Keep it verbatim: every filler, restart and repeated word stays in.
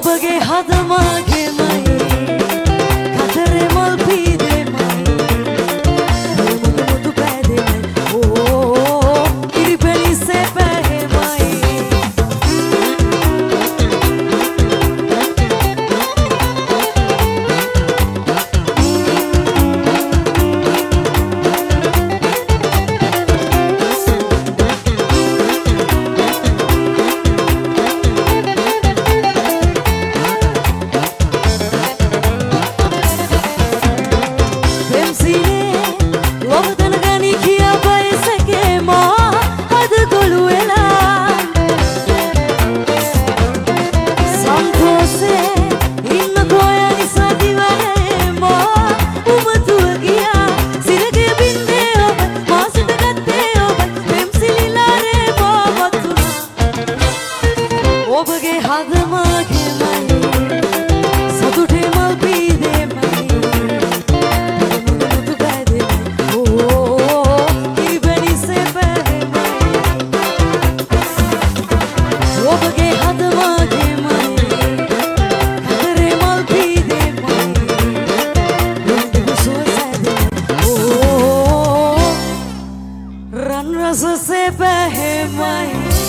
ඔබගේ හද මගේමයි කතරේ මල් පීදෙමයි මුදු මුදු පෑදෙමයි ඕ ඉරිපෙලිසේ පැහෙමයි ඔබගේ හද මගේමයි සතුටේ මල් පීදෙමයි මුදු මුදු පෑදෙමයි ඕ ඉරිපෙලිසේ පැහෙමයි ඔබගේ හද මගේමයි කතරේ මල් පීදෙමයි මුදු සුව සෑදෙමයි ඕ රන් රසසේ පැහෙමයි